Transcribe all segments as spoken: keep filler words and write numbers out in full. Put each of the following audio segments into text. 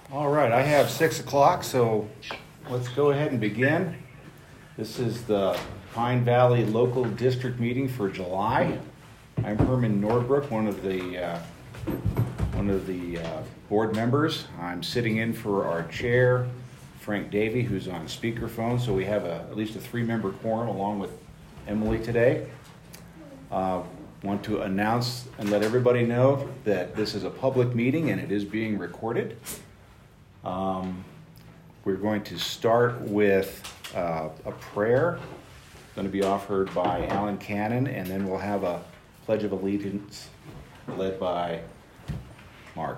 All right, I have six o'clock, so let's go ahead and begin. This is the Pine Valley Local District meeting for July. I'm Herman Nordbrook, one of the uh, one of the uh, board members. I'm sitting in for our chair, Frank Davey, who's on speakerphone. So we have a, at least a three-member quorum along with Emily today. Uh, want to announce and let everybody know that this is a public meeting and it is being recorded. Um, we're going to start with uh, a prayer going to be offered by Alan Cannon, and then we'll have a Pledge of Allegiance led by Mark.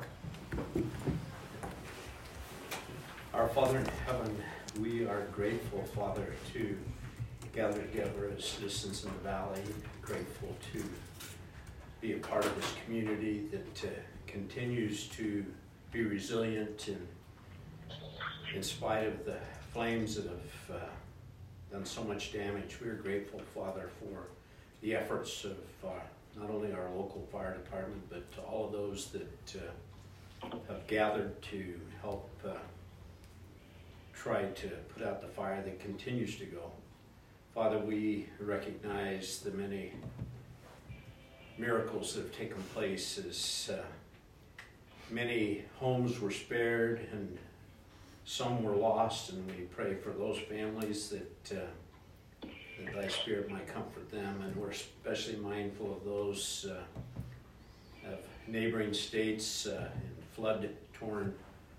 Our Father in heaven, we are grateful, Father, to gather together as citizens in the valley, grateful to be a part of this community that uh, continues to be resilient and in spite of the flames that have uh, done so much damage. We are grateful, Father, for the efforts of uh, not only our local fire department, but all of those that uh, have gathered to help uh, try to put out the fire that continues to go. Father, we recognize the many miracles that have taken place as uh, many homes were spared and some were lost, and we pray for those families that, uh, that thy Spirit might comfort them. And we're especially mindful of those uh, of neighboring states uh, in flood-torn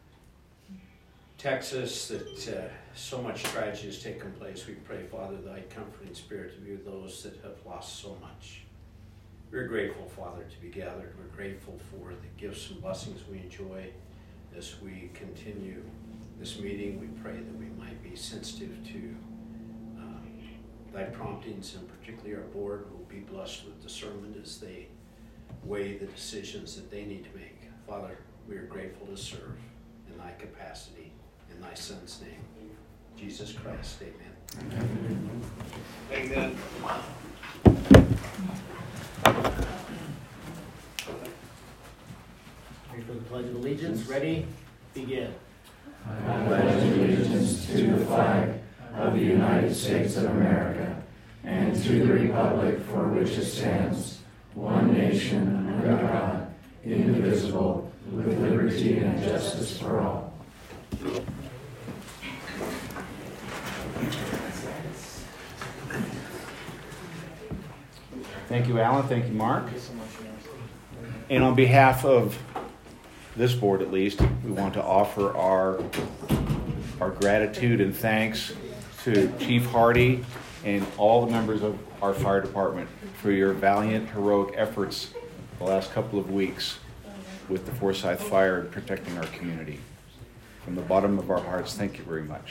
Texas that uh, so much tragedy has taken place. We pray, Father, thy comforting Spirit to be with those that have lost so much. We're grateful, Father, to be gathered. We're grateful for the gifts and blessings we enjoy as we continue this meeting. We pray that we might be sensitive to uh, thy promptings, and particularly our board will be blessed with discernment as they weigh the decisions that they need to make. Father, we are grateful to serve in thy capacity. In thy Son's name, Jesus Christ, amen. Amen. Ready for the Pledge of Allegiance? Ready? Begin. I pledge allegiance to the flag of the United States of America and to the republic for which it stands, one nation under God, indivisible, with liberty and justice for all. Thank you, Alan. Thank you, Mark. And on behalf of this board, at least, we want to offer our our gratitude and thanks to Chief Hardy and all the members of our fire department for your valiant, heroic efforts the last couple of weeks with the Forsyth Fire and protecting our community. From the bottom of our hearts, thank you very much.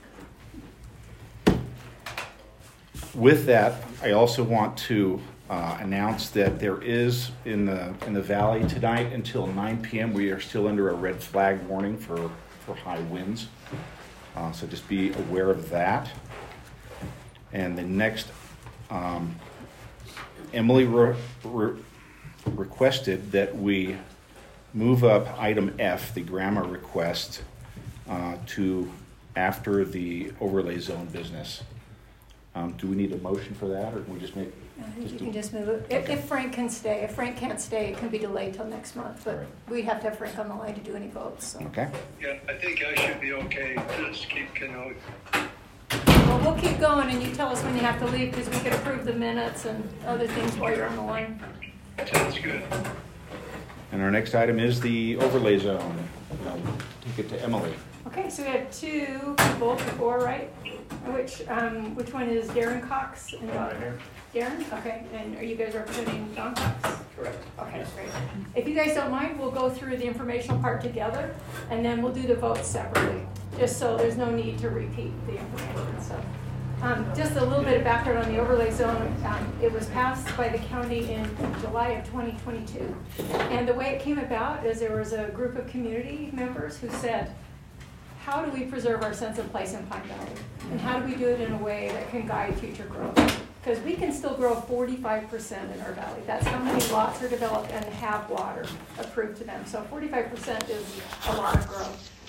With that, I also want to uh, announce that there is in the in the valley tonight until nine p.m. we are still under a red flag warning for, for high winds. Uh, so just be aware of that. And the next, um, Emily re- re- requested that we move up item F, the grammar request, uh, to after the overlay zone business. Um, do we need a motion for that, or can we just make? I think just you do, can just move it. If, okay. if Frank can stay, if Frank can't stay, it can be delayed till next month. But Right. we have to have Frank on the line to do any votes. So. Okay. Yeah, I think I should be okay. Just keep, you know. Well, we'll keep going, and you tell us when you have to leave, because we can approve the minutes and other things while you're on the line. Sounds good. And our next item is the overlay zone. I'll take it to Emily. Okay, so we have two people before, right? Which um, which one is Darren Cox and Don? Darren? Okay, and are you guys representing Don Cox? Correct. Okay, great. If you guys don't mind, we'll go through the informational part together, and then we'll do the votes separately, just so there's no need to repeat the information. So, um, just a little bit of background on the overlay zone. Um, it was passed by the county in July of twenty twenty-two, and the way it came about is there was a group of community members who said, how do we preserve our sense of place in Pine Valley? And how do we do it in a way that can guide future growth? Because we can still grow forty-five percent in our valley. That's how many lots are developed and have water approved to them. So forty-five percent is a lot of growth.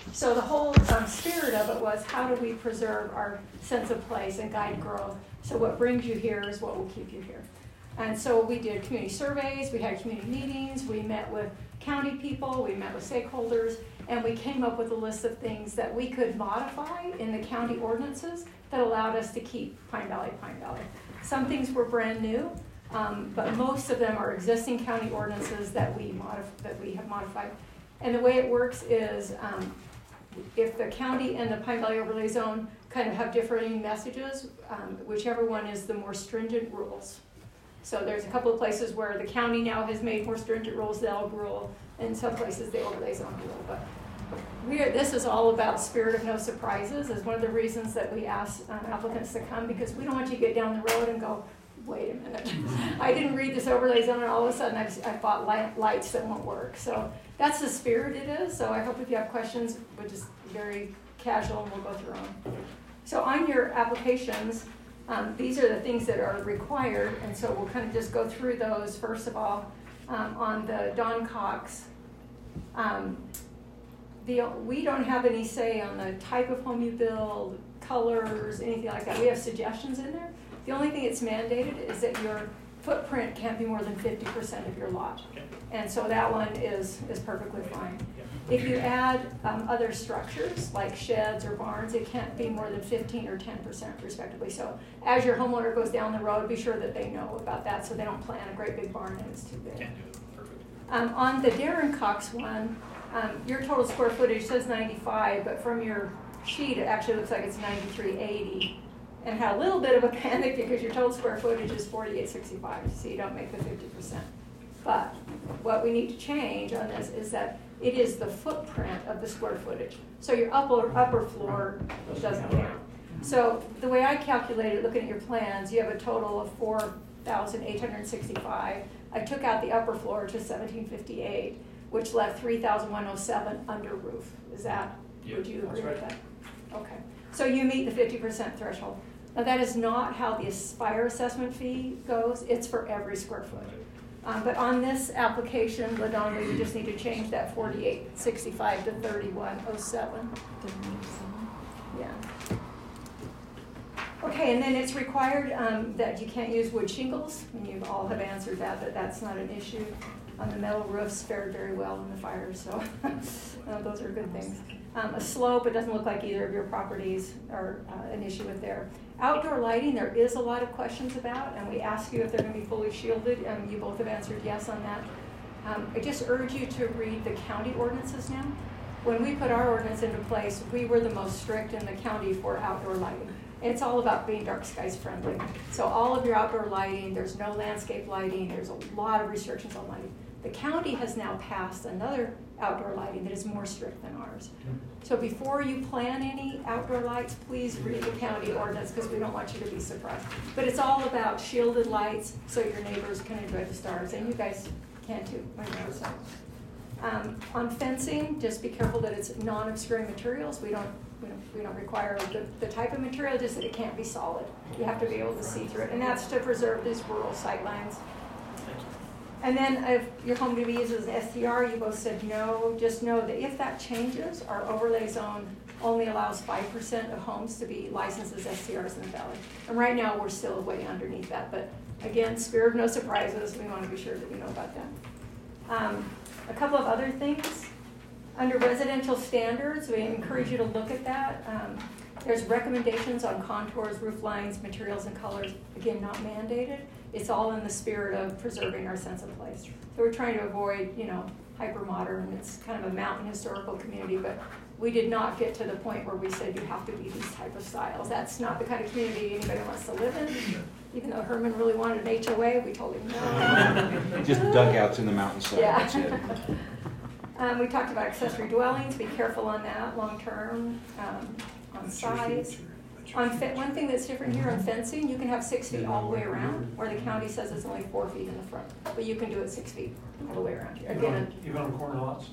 So the whole um, spirit of it was, how do we preserve our sense of place and guide growth? So what brings you here is what will keep you here. And so we did community surveys, we had community meetings, we met with county people, we met with stakeholders, and we came up with a list of things that we could modify in the county ordinances that allowed us to keep Pine Valley, Pine Valley. Some things were brand new, um, but most of them are existing county ordinances that we modif- that we have modified. And the way it works is, um, if the county and the Pine Valley Overlay Zone kind of have differing messages, um, whichever one is the more stringent rules. So there's a couple of places where the county now has made more stringent rules, they'll rule, and some places the overlay zone rule. But we are, this is all about spirit of no surprises, is one of the reasons that we ask um, applicants to come, because we don't want you to get down the road and go, wait a minute, I didn't read this overlay zone and all of a sudden I've, I've bought light, lights that won't work. So that's the spirit it is. So I hope if you have questions, we're just very casual and we'll go through them. So on your applications, Um, these are the things that are required, and so we'll kind of just go through those. First of all, um, on the Don Cox, um, the, we don't have any say on the type of home you build, colors, anything like that. We have suggestions in there. The only thing that's mandated is that your footprint can't be more than fifty percent of your lot. And so that one is, is perfectly fine. If you add um, other structures like sheds or barns, it can't be more than fifteen or ten percent respectively. So as your homeowner goes down the road, be sure that they know about that so they don't plan a great big barn and it's too big. Can't do it. Perfect. Um, on the Darren Cox one, um, your total square footage says ninety-five, but from your sheet it actually looks like it's ninety-three eighty. And had a little bit of a panic because your total square footage is forty-eight sixty-five, so you don't make the fifty percent. But what we need to change on this is that it is the footprint of the square footage. So your upper, upper floor doesn't count. So the way I calculated, looking at your plans, you have a total of four thousand eight hundred sixty-five. I took out the upper floor to seventeen fifty-eight, which left three thousand one hundred seven under roof. Is that, Yeah, would you agree that's with right. that? Okay. So you meet the fifty percent threshold. Now that is not how the Aspire assessment fee goes. It's for every square foot. Um, but on this application, LaDonna, you just need to change that forty-eight sixty-five to thirty-one oh seven. Yeah. Okay, and then it's required um, that you can't use wood shingles, and you all have answered that, that that's not an issue. On the metal roofs fared very well in the fire, so uh, those are good things. Um, a slope, it doesn't look like either of your properties are uh, an issue with there. Outdoor lighting, there is a lot of questions about, and we ask you if they're going to be fully shielded, and you both have answered yes on that. Um, I just urge you to read the county ordinances now. When we put our ordinance into place, we were the most strict in the county for outdoor lighting. It's all about being dark skies friendly. So all of your outdoor lighting, there's no landscape lighting, there's a lot of restrictions on lighting. The county has now passed another outdoor lighting that is more strict than ours. So before you plan any outdoor lights, please read the county ordinance because we don't want you to be surprised. But it's all about shielded lights so your neighbors can enjoy the stars, and you guys can too. So, um, on fencing, just be careful that it's non-obscuring materials. We don't, we don't, we don't require the, the type of material, just that it can't be solid. You have to be able to see through it, and that's to preserve these rural sightlines. And then if your home to be used as an S T R, you both said no. Just know that if that changes, our overlay zone only allows five percent of homes to be licensed as S T Rs in the valley. And right now, we're still way underneath that. But again, spirit of no surprises, we want to be sure that you know about that. Um, a couple of other things. Under residential standards, we encourage you to look at that. Um, there's recommendations on contours, roof lines, materials, and colors. Again, not mandated. It's all in the spirit of preserving our sense of place. So we're trying to avoid, you know, hyper-modern. It's kind of a mountain historical community, but we did not get to the point where we said you have to be these type of styles. That's not the kind of community anybody wants to live in. Even though Herman really wanted an H O A, we told him no. Just dugouts in the mountainside, Yeah. that's it. um, we talked about accessory dwellings. Be careful on that long-term, um, on size. On fe- one thing that's different here on fencing, you can have six feet all the way around, where the county says it's only four feet in the front. But you can do it six feet all the way around here. Even on, Again, even on corner lots?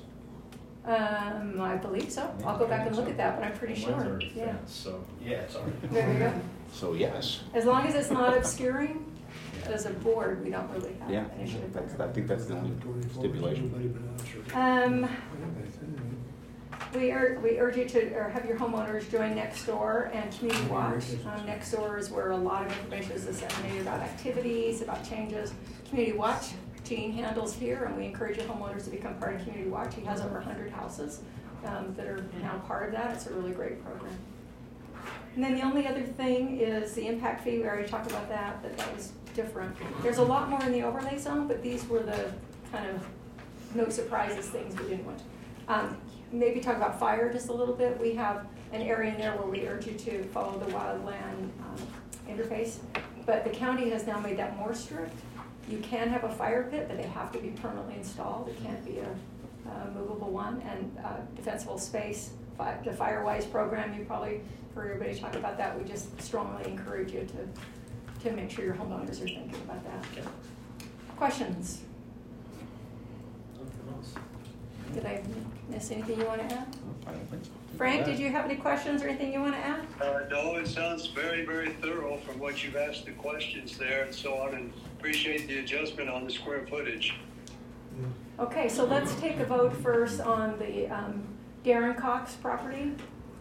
um, I believe so. I'll go back and look at that, but I'm pretty sure. Yeah. So. Yeah, sorry. There you go. So yes, As long as it's not obscuring, as a board, we don't really have yeah, an issue with that's, that. I think that's the only stipulation. Um, We, ur- we urge you to or have your homeowners join Nextdoor and Community Watch. Um, Nextdoor is where a lot of information is disseminated about activities, about changes. Community Watch, Gene handles here, and we encourage your homeowners to become part of Community Watch. He has over one hundred houses um, that are now part of that. It's a really great program. And then the only other thing is the impact fee. We already talked about that, but that was different. There's a lot more in the overlay zone, but these were the kind of no surprises things we didn't want. Um, maybe talk about fire just a little bit. We have an area in there where we urge you to follow the wildland um, interface, but the county has now made that more strict. You can have a fire pit, but they have to be permanently installed. It can't be a, a movable one. And uh, defensible space, fi the FireWise program, you probably heard everybody talk about that. We just strongly encourage you to, to make sure your homeowners are thinking about that. Okay. Questions? Nothing else. Did I miss anything you want to add? I don't think so. Frank, did you have any questions or anything you want to add? Uh, no, it sounds very, very thorough from what you've asked the questions there and so on, and appreciate the adjustment on the square footage. Okay, so let's take a vote first on the um, Darren Cox property.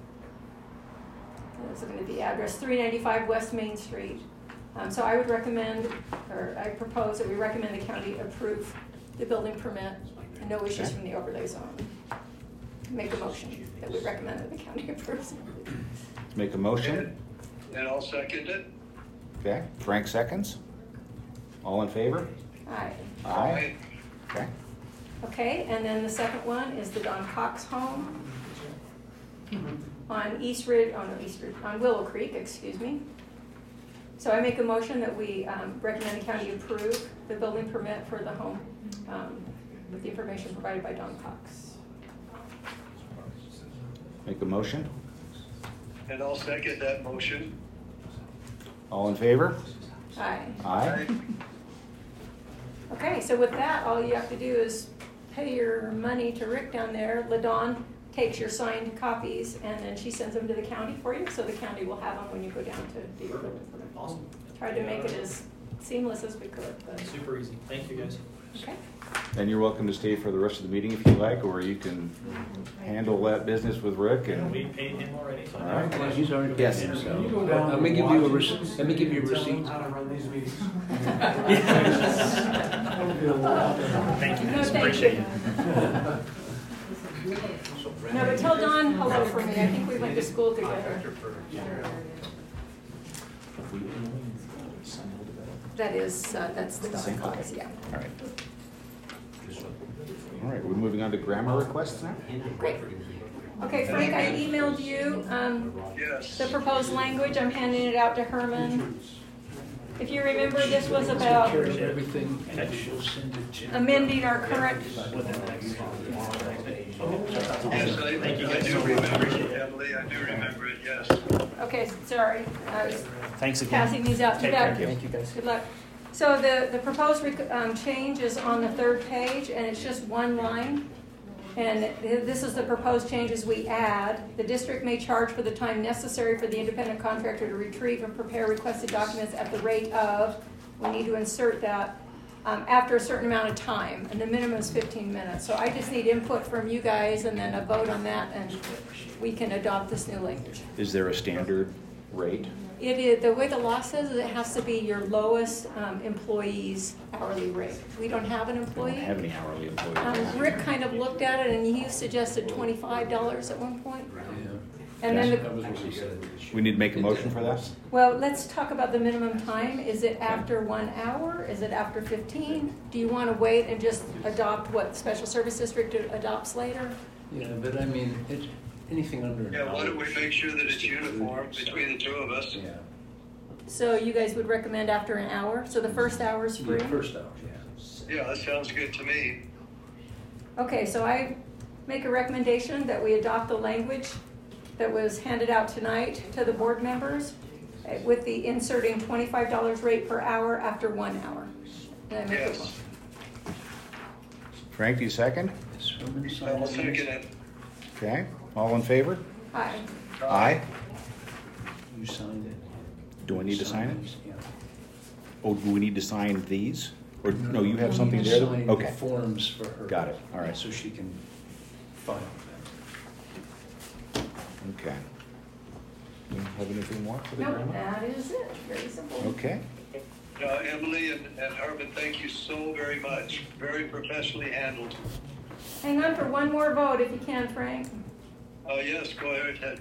I was looking at the address, three ninety-five West Main Street. Um, so I would recommend, or I propose that we recommend the county approve the building permit and no issues from the overlay zone. Make a motion that we recommend that the county approves. Make a motion. And I'll second it. Okay, Frank seconds. All in favor? Aye. Aye. Okay. Okay, and then the second one is the Don Cox home on East Ridge, oh no, East Ridge, on Willow Creek, excuse me. So I make a motion that we um, recommend the county approve the building permit for the home um, with the information provided by Don Cox. Make a motion. And I'll second that motion. All in favor? Aye. Aye. Okay, so with that, all you have to do is pay your money to Rick down there. LaDawn takes your signed copies and then she sends them to the county for you, so the county will have them when you go down to do your building permit. Awesome. Tried to make it as seamless as we could, but, Super easy. Thank you, guys. okay. And you're welcome to stay for the rest of the meeting if you like, or you can handle that business with Rick and. We paid him already, so. All right. Well, he's already. Yes. Yes. So, let me give you a receipt. Let me give you a receipt. How to run these meetings. Thank you, No, guys. thank Appreciate you. it. No, but tell Don hello for me. I think we went to school together. That is, uh, that's the Don Cox, yeah. All right. All right, we're moving on to grammar requests now. Great. Okay, Frank, I emailed you um, Yes. the proposed language. I'm handing it out to Herman. If you remember, this was about Everything, and she'll send it to. amending our current, Yes, I, I do remember it, Emily. I do remember it, yes. okay, sorry. I was Thanks again. passing these out. Take Too bad. care. Thank you, guys. Good luck. So the, the proposed rec- um, change is on the third page, and it's just one line. And th- this is the proposed changes we add. The district may charge for the time necessary for the independent contractor to retrieve and prepare requested documents at the rate of, we need to insert that, um, after a certain amount of time, and the minimum is fifteen minutes. So I just need input from you guys and then a vote on that, and we can adopt this new language. Is there a standard rate? It is, the way the law says is it has to be your lowest um, employee's hourly rate. We don't have an We don't employee. have any hourly employees. Um, Rick kind of looked at it and he suggested twenty-five dollars at one point. And then, That the, was what she said. We need to make a motion for that? well, let's talk about the minimum time. Is it after one hour? Is it after fifteen? Do you want to wait and just adopt what Special Service District adopts later? Yeah, but I mean, it's anything under an hour. Yeah, why don't we make sure that it's uniform between the two of us? Yeah. So you guys would recommend after an hour? So the first hour is free? Yeah, first hour, yeah. Yeah, that sounds good to me. Okay, so I make a recommendation that we adopt the language that was handed out tonight to the board members uh, with the inserting twenty-five dollars rate per hour after one hour. Did I make a Yes. motion? Frank, do you second? Is Herman I'll signing second these? it. Okay, all in favor? Aye. Aye. You signed it. Do I need to sign it? these? Yeah. Oh, do we need to sign these? Or, no, you have We something need to there? that- sign the Okay, forms for her. Got it. All right. So she can file them. Okay. Do you have anything more for the Nope, grandma? that is it, very simple. Okay. Uh, Emily and, and Herman, thank you so very much. Very professionally handled. Hang on for one more vote if you can, Frank. Uh, yes, go ahead.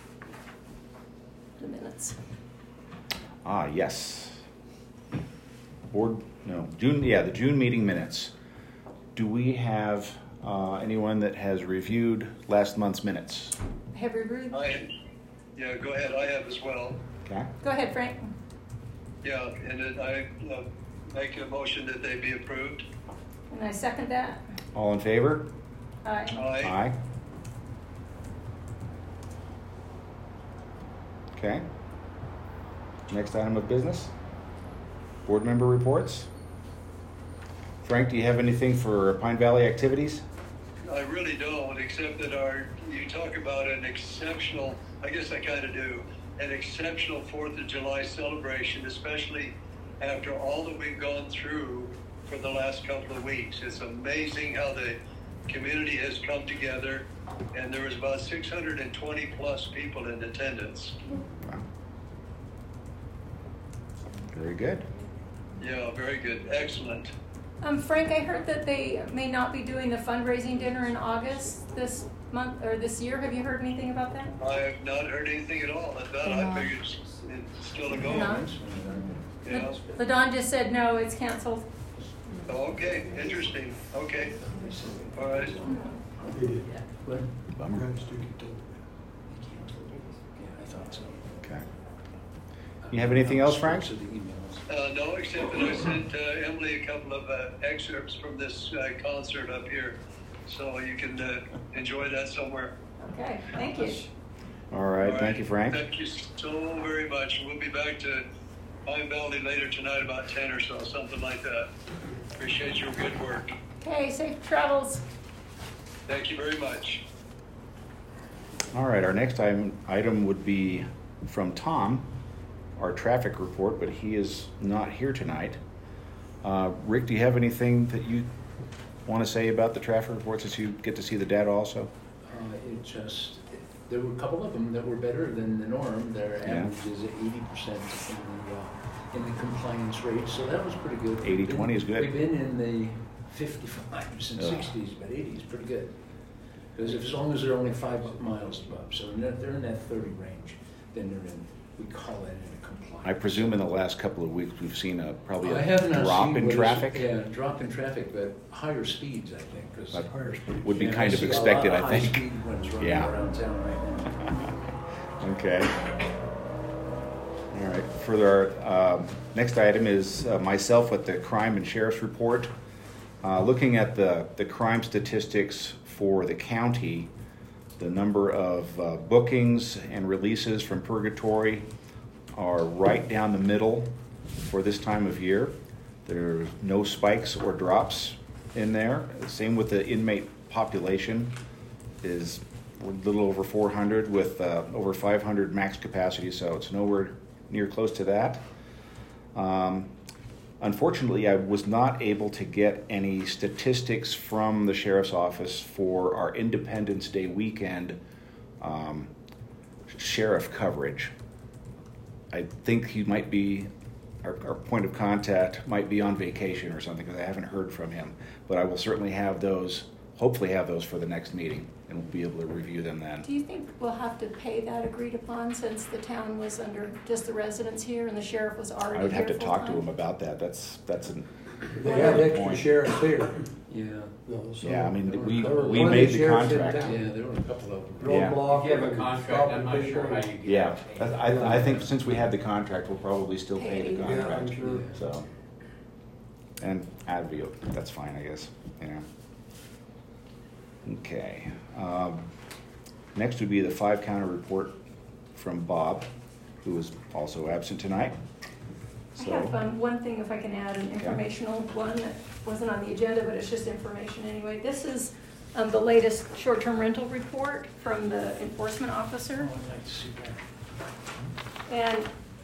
The minutes. Ah, yes. Board, no, June, yeah, the June meeting minutes. Do we have uh, anyone that has reviewed last month's minutes? Have you reviewed? I, yeah, go ahead. I have as well. Okay. Go ahead, Frank. Yeah, and then I uh, make a motion that they be approved. And I second that. All in favor? Aye. Aye. Aye. Okay. Next item of business. Board member reports. Frank, do you have anything for Pine Valley activities? I really don't, except that our, you talk about an exceptional, I guess I kind of do, an exceptional Fourth of July celebration, especially after all that we've gone through for the last couple of weeks. It's amazing how the community has come together, and there was about six hundred twenty plus people in attendance. Wow. Very good. Yeah, very good, excellent. Um, Frank, I heard that they may not be doing the fundraising dinner in August this month or this year. Have you heard anything about that? I have not heard anything at all. I thought I figured it's, it's still a go. No. Yeah. LaDon just said no, it's canceled. Okay, interesting. Okay. All right. What? Bummer. Yeah, I thought so. Okay. You have anything else, Frank? So the emails. Uh, no, except that I sent uh, Emily a couple of uh, excerpts from this uh, concert up here, so you can uh, enjoy that somewhere. Okay, thank you. All right. All Thank you, Frank. Thank you so very much. We'll be back to Pine Valley later tonight about ten or so, something like that. Appreciate your good work. Okay, safe travels. Thank you very much. All right. Our next item, item would be from Tom, our traffic report, but he is not here tonight. Uh, Rick, do you have anything that you want to say about the traffic reports as you get to see the data also? Uh, it just, there were a couple of them that were better than the norm. Their Yeah. average is eighty percent in the, uh, in the compliance rate, so that was pretty good. eighty We've twenty been- is good. We've been in the fifty-fives and Ugh. sixties, but eighty is pretty good. Because as long as they're only five miles above, so they're they're in that thirty range, then they're in, we call that in a compliance. I presume in the last couple of weeks we've seen a probably I a have not drop seen in what is- traffic. Yeah, drop in traffic, but higher speeds, I think, because. That would be kind of expected, I think. High speed ones running Yeah. around town right now. Okay. All right. Further, um, next item is uh, myself with the crime and sheriff's report. Uh, looking at the, the crime statistics for the county, the number of uh, bookings and releases from purgatory are right down the middle for this time of year. There's no spikes or drops in there. Same with the inmate population is a little over four hundred with uh, over five hundred max capacity, so it's nowhere near close to that. Um, unfortunately, I was not able to get any statistics from the sheriff's office for our Independence Day weekend um, sheriff coverage. I think he might be, our, our point of contact might be on vacation or something, because I haven't heard from him. But I will certainly have those, hopefully have those for the next meeting, and we'll be able to review them then. Do you think we'll have to pay that agreed upon since the town was under just the residents here and the sheriff was already here I would have to talk to full-time? him about that. That's, that's an, They have extra Point. sheriffs here. Yeah, though, so yeah, I mean, we, there were we plenty made of the sheriffs in contract. town. yeah, there were a couple of them. Yeah. Roadblock If you have a and contract, I'm not stopping sure how people. you get Yeah, it. that's- I, I think since we had the contract, we'll probably still pay the Pay. Yeah, contract. I'm sure. So, and Advio, that's fine, I guess, yeah. Okay, um, next would be the five counter report from Bob, who is also absent tonight. I So, have um, one thing, if I can add, an informational one that wasn't on the agenda, but it's just information anyway. This is um, the latest short-term rental report from the enforcement officer. Oh, I'd like to see that. And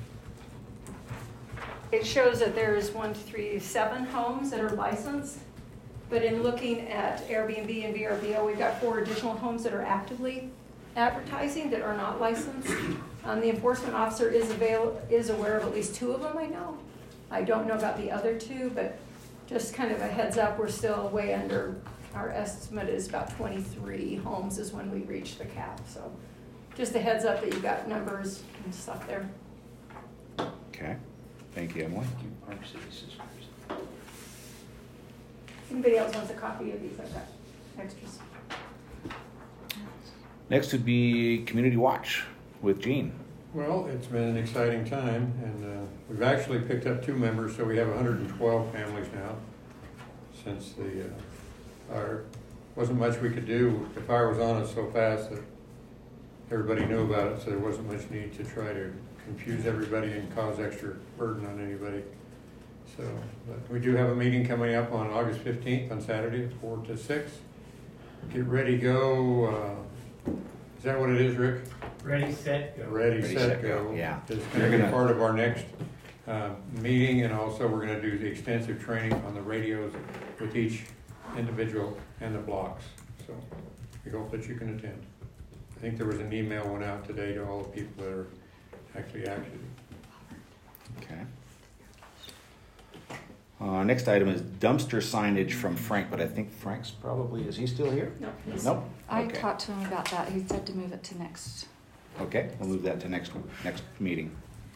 it shows that there's one, two, three, seven homes that are licensed. But in looking at Airbnb and V R B O, we've got four additional homes that are actively advertising that are not licensed. Um, the enforcement officer is avail, is aware of at least two of them, I know. I don't know about the other two, but just kind of a heads up, we're still way under, our estimate is about twenty-three homes is when we reach the cap, so just a heads up that you've got numbers and stuff there. Okay, thank you, Emily. Thank you, Park City Sisters. Anybody else wants a copy of these? I've got extras. Next would be Community Watch with Gene. Well, it's been an exciting time, and uh, we've actually picked up two members, so we have one hundred twelve families now. Since the uh, fire, wasn't much we could do. The fire was on us so fast that everybody knew about it, so there wasn't much need to try to confuse everybody and cause extra burden on anybody. So, but we do have a meeting coming up on August fifteenth on Saturday at four to six. Get ready, go. Uh, is that what it is, Rick? Ready, set, go. Ready, Ready, set, set, go. go. Yeah. It's You're going to be gonna- part of our next uh, meeting, and also we're going to do the extensive training on the radios with each individual and the blocks. So we hope that you can attend. I think there was an email went out today to all the people that are actually active. Okay. Uh, next item is dumpster signage from Frank, but I think Frank's probably, is he still here? No. Nope. I Okay. talked to him about that. He said to move it to next. Okay, we'll move that to next, next meeting.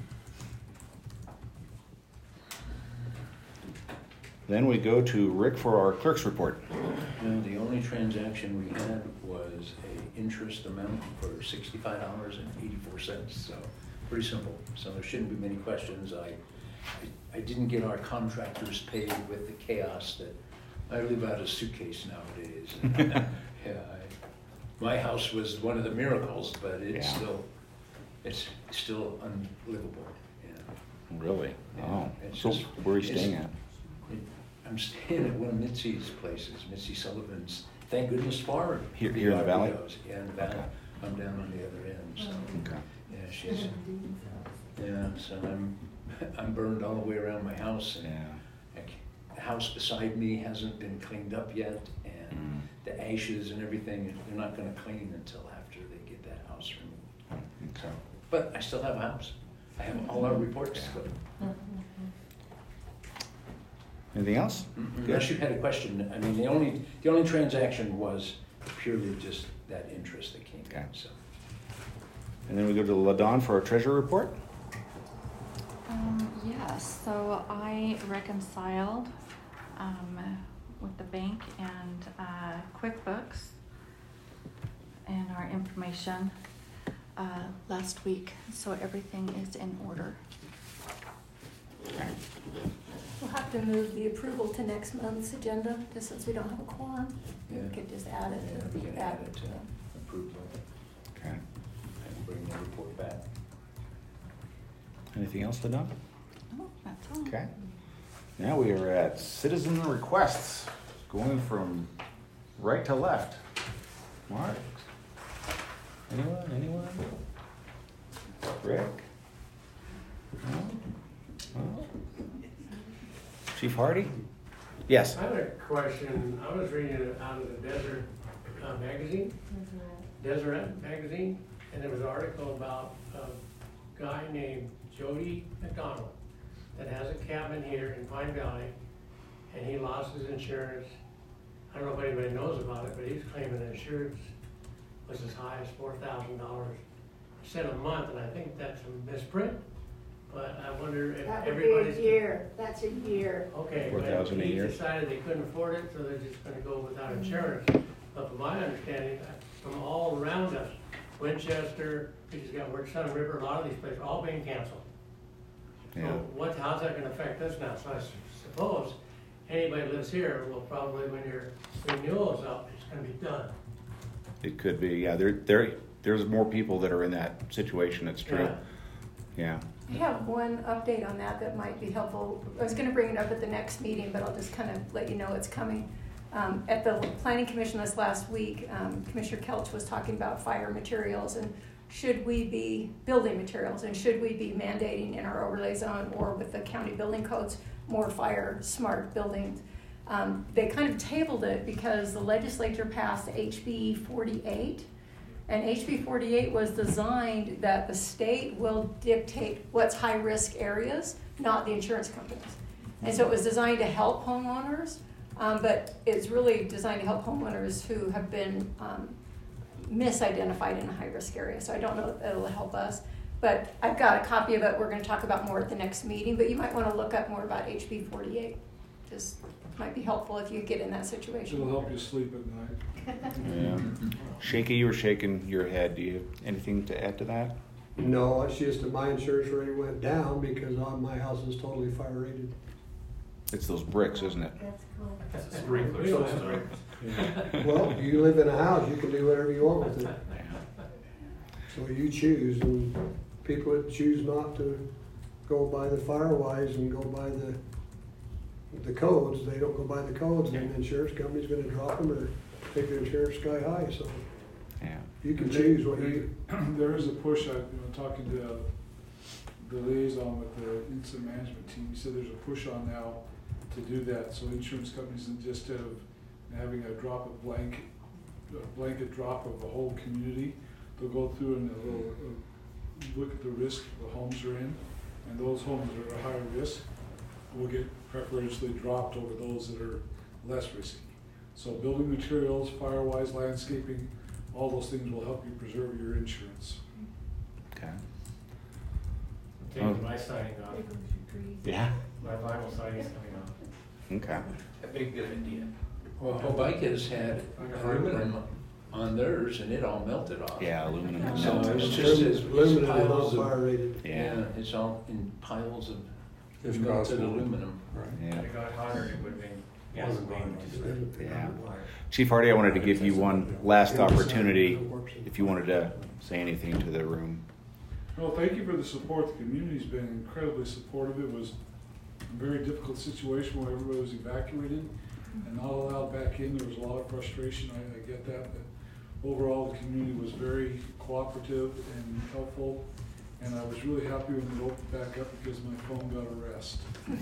Then we go to Rick for our clerk's report. No, the only transaction we had was a interest amount for sixty-five dollars and eighty-four cents, so pretty simple. So there shouldn't be many questions. I, I, I didn't get our contractors paid with the chaos that I live out of suitcase nowadays. And, yeah, I, my house was one of the miracles, but it's Yeah. still, it's still unlivable. Yeah. Really? Yeah, Oh, it's so just- where are you it's- staying at? I'm staying at one of Mitzi's places, Mitzi Sullivan's, thank goodness farm. Here- here in the valley? Yeah, in the valley. Okay. I'm down on the other end, so, Okay. yeah, she's, yeah, so I'm, I'm burned all the way around my house, and Yeah. I c- the house beside me hasn't been cleaned up yet, and Mm. the ashes and everything, they're not gonna clean until after they get that house removed. Okay. But I still have a house. I have all our reports. Anything else? Unless you had a question, I mean, the only, the only transaction was purely just that interest that came Okay. in, so. And then we go to LaDon for our treasurer report. Um, yes, so I reconciled um, with the bank and uh, QuickBooks and our information uh, last week, so everything is in order. We'll have to move the approval to next month's agenda, just since we don't have a quorum. Yeah. We could just add it. Yeah, to we can the add it to approval Okay. and bring the report back. Anything else, LaDon? Oh, that's all. Okay. Now we are at citizen requests, going from right to left. Mark? Anyone? Anyone? Rick? No? No? Chief Hardy? Yes. I had a question. I was reading it out of the Desert uh, magazine, Deseret magazine, and there was an article about a guy named Jody McDonald that has a cabin here in Pine Valley, and he lost his insurance. I don't know if anybody knows about it, but he's claiming insurance was as high as four thousand dollars. He said a month, and I think that's a misprint, but I wonder if That would everybody's. be a year, that's a year. Okay, four thousand but a he year? decided they couldn't afford it, so they're just gonna go without insurance. But from my understanding, from all around us, Winchester, we just got word, Sun River, a lot of these places are all being canceled. So Yeah. what, how's that gonna affect us now? So I s- suppose anybody that lives here will probably, when your renewal's up, it's gonna be done. It could be, yeah, there, there, there's more people that are in that situation, it's true. Yeah. Yeah. I have one update on that that might be helpful. I was gonna bring it up at the next meeting, but I'll just kind of let you know it's coming. Um, at the Planning Commission this last week, um, Commissioner Kelch was talking about fire materials and should we be, building materials, and should we be mandating in our overlay zone or with the county building codes more fire smart buildings. Um, they kind of tabled it because the legislature passed H B forty-eight, And H B forty-eight was designed that the state will dictate what's high-risk areas, not the insurance companies. And so it was designed to help homeowners, um, but it's really designed to help homeowners who have been um, misidentified in a high-risk area. So I don't know if it'll help us, but I've got a copy of it. We're going to talk about more at the next meeting, but you might want to look up more about H B forty-eight. Just might be helpful if you get in that situation. It'll help you sleep at night. Yeah. Shaky, you were shaking your head. Do you have anything to add to that? No, it's just that my insurance rate went down because on my house is totally fire rated. It's those bricks, isn't it? That's cool. That's a sprinkler system. Well, you live in a house, you can do whatever you want with it. So you choose, and people that choose not to go by the Firewise and go by the the codes, they don't go by the codes, and the insurance company's gonna drop them or take their insurance sky high, so Yeah. you can choose what you. There is a push, I, you know, talking to the liaison with the incident management team, he said there's a push on now to do that, so insurance companies, instead of having a drop of blanket, a blanket drop of the whole community, they'll go through and they'll uh, look at the risk the homes are in, and those homes that are higher risk will get preferentially dropped over those that are less risky. So building materials, Firewise, landscaping, all those things will help you preserve your insurance. Okay. Taking my siding off. Yeah. My vinyl siding's coming off. Okay. That'd be a good idea. Well, Hobica's had aluminum on theirs and it all melted off. Yeah, aluminum. is So melted. it's just, it's Aluminum is piles not fire of, rated. Yeah. yeah, it's all in piles of It's melted costly. aluminum. Right. If Yeah. it got hotter, it would have been gasoline. Yeah. Chief Hardy, I wanted to give you one last opportunity if you wanted to say anything to the room. Well, thank you for the support. The community's been incredibly supportive. It was a very difficult situation where everybody was evacuated and not allowed back in. There was a lot of frustration. I, I get that, but overall the community was very cooperative and helpful. And I was really happy when it opened back up because my phone got a rest.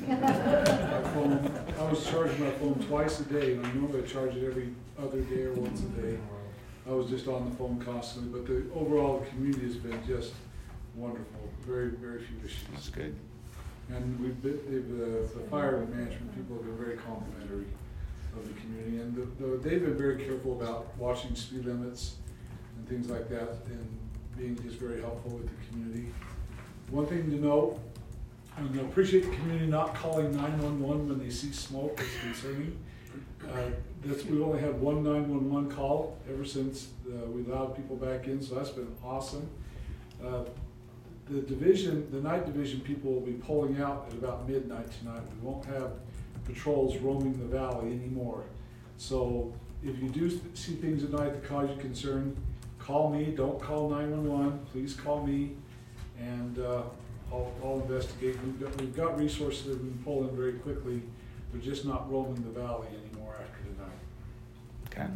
My phone, I was charging my phone twice a day, and I normally charge it every other day or once a day. I was just on the phone constantly, but the overall the community has been just wonderful. Very, very few issues. That's good. And we've been, they've, uh, the fire management people have been very complimentary of the community, and the, the, they've been very careful about watching speed limits and things like that, and being just very helpful with the community. One thing to note, and I appreciate the community not calling nine one one when they see smoke. It's concerning. Uh, that's, we've only had one nine one one call ever since uh, we allowed people back in, so that's been awesome. Uh, the division, the night division people will be pulling out at about midnight tonight. We won't have patrols roaming the valley anymore. So if you do see things at night that cause you concern, call me. Don't call nine one one. Please call me, and uh, I'll, I'll investigate. We've got, we've got resources that we can pull in very quickly. They're just not roaming the valley anymore after tonight. Okay.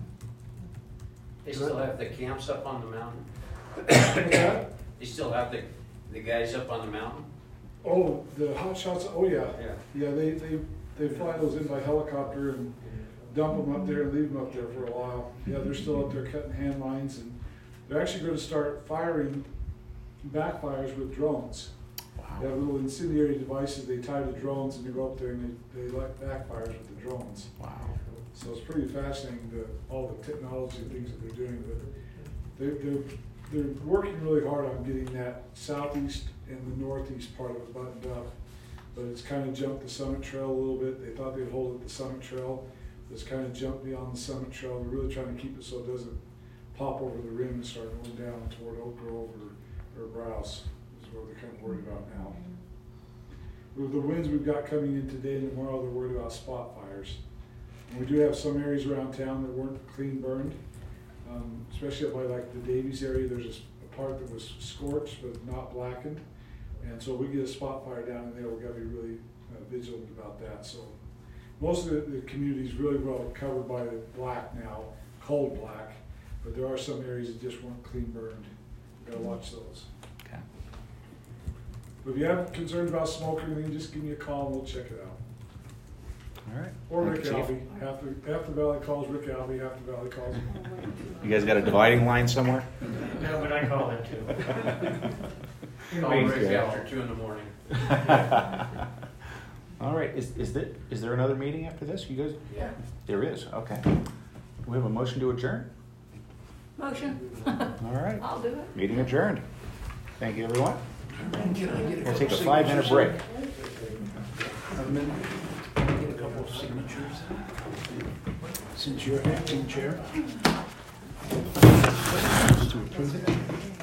They still have the camps up on the mountain? Yeah. They still have the, the guys up on the mountain? Oh, the hot shots. Oh yeah. Yeah. Yeah. They they they fly those in by helicopter and dump them up there and leave them up there for a while. Yeah, they're still up there cutting hand lines, and they're actually going to start firing backfires with drones. Wow. They have little incendiary devices they tie to drones, and they go up there and they, they light backfires with the drones. Wow. So it's pretty fascinating, the, all the technology and things that they're doing. But they're, they're, they're working really hard on getting that southeast and the northeast part of it buttoned up. But it's kind of jumped the Summit Trail a little bit. They thought they'd hold it at the Summit Trail. It's kind of jumped beyond the Summit Trail. They're really trying to keep it so it doesn't pop over the rim and start going down toward Oak Grove or, or Browse, is what they're kind of worried about now. With the winds we've got coming in today and tomorrow, they're worried about spot fires. And we do have some areas around town that weren't clean burned, um, especially up by like the Davies area. There's a, a part that was scorched but not blackened. And so we get a spot fire down in there, we've got to be really uh, vigilant about that. So most of the, the community is really well covered by the black now, cold black, but there are some areas that just weren't clean burned. We've got to watch those. Okay. But if you have concerns about smoke or anything, just give me a call and we'll check it out. All right. Or Thank Rick you, Chief. Albee, half the, half the valley calls Rick Albee, half the valley calls him. You guys got a dividing line somewhere? No, but I call it too. Call Thanks, Rick Jeff. after two in the morning. All right, is, is there, is there another meeting after this? You guys? Yeah. There is, okay. We have a motion to adjourn? Motion. All right, I'll do it. meeting adjourned. Thank you, everyone. And can I get a We'll take a couple five-minute signatures? break. A minute. Can I get a couple of signatures? Since you're acting chair. To approve it.